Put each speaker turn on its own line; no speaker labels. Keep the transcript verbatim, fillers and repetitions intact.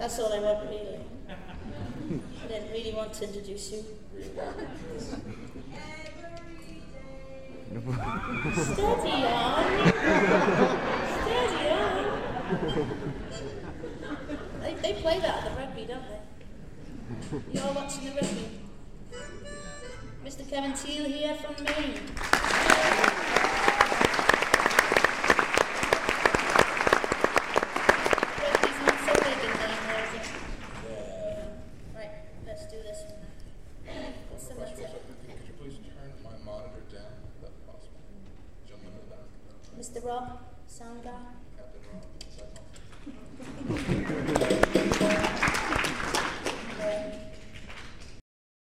That's all I want, really. I didn't really want to introduce you. Steady on. Steady on. They, they play that at the rugby, don't they? You're watching the rugby. Mister Kevin Teal here from Maine.